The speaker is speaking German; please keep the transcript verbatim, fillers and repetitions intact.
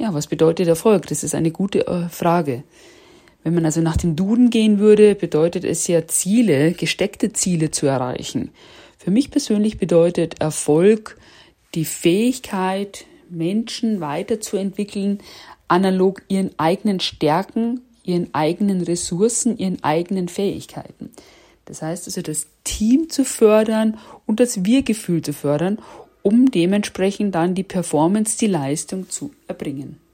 Ja, was bedeutet Erfolg? Das ist eine gute äh, Frage. Wenn man also nach dem Duden gehen würde, bedeutet es ja Ziele, gesteckte Ziele zu erreichen. Für mich persönlich bedeutet Erfolg die Fähigkeit, Menschen weiterzuentwickeln, analog ihren eigenen Stärken, ihren eigenen Ressourcen, ihren eigenen Fähigkeiten. Das heißt also, das Team zu fördern und das Wir-Gefühl zu fördern, um dementsprechend dann die Performance, die Leistung zu erbringen.